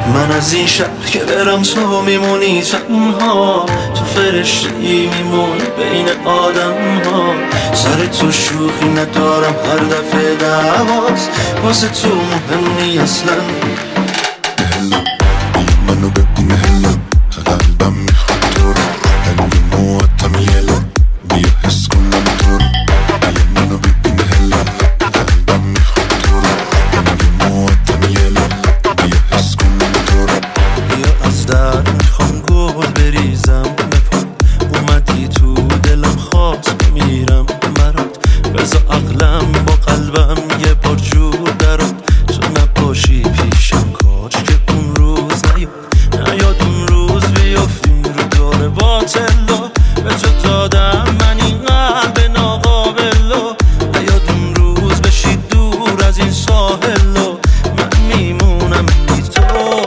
من از این شهر که برم تو میمونی تنها، تو فرشته‌ای میمونی بین آدم ها. سر تو شوخی ندارم هر دفعه دعواست، واسه تو مهمی اصلا. هلا منو ببین هلا، قلبم میخواد تو رو، هنگی مواتم یلا، بیا حس کنم تو رو. منو ببین هلا، قلبم میخواد تو رو، هنگی مواتم یلا، بیا حس کنم تو رو. بیا از در میخوام گل بریزم بپا، اومدی تو دلم خواست بمیرم برات. بذار عقلم با قلبم یه بار جور درات، تو نباشی پیشم کاش که اون روز نیاد اون روز بیفتیم رو دور باطلا. به تو دادم من این قلب ناقابلو، نیاد اون روز بشی دور از این ساحلو، من میمونم بی تو.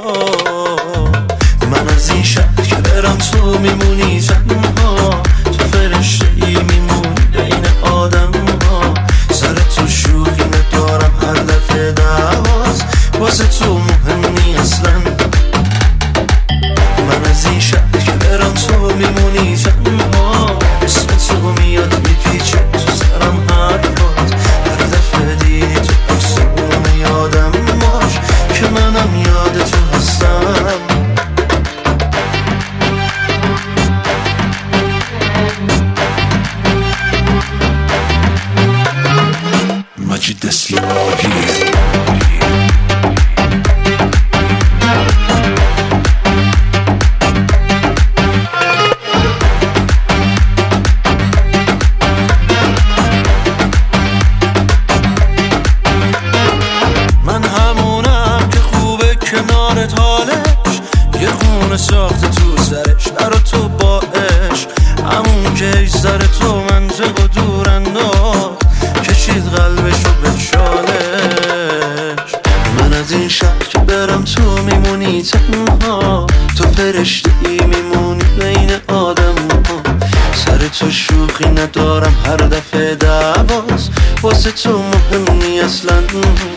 من از این شهر که برم تو میمونی تنها، تو فرشته‌ای میمونی بین آدم ها. سر تو شوخی ندارم هر دفعه دعواست، واسه تو مهمی اصلا. من از این شهر که برم تو میمونی تنها، اسم تو میاد میپیچه تو سرم حرفات. هر دفعه دیدی تو عکسمون یادم باش که منم یاد تو هستم. مجید اسلامی من همونم که خوبه کنارت حالش، یه خونه ساخته تو سرش برا تو باش. همون که ای سر تو منطق و دور انداخت، کشید قلبشو به چالش. من از این شهر که برم تو میمونی تنها، تو فرشته‌ای میمونی بین آدم ها. سر تو شوخی ندارم هر دفعه دعواست، واسه تو مهمی اصلا.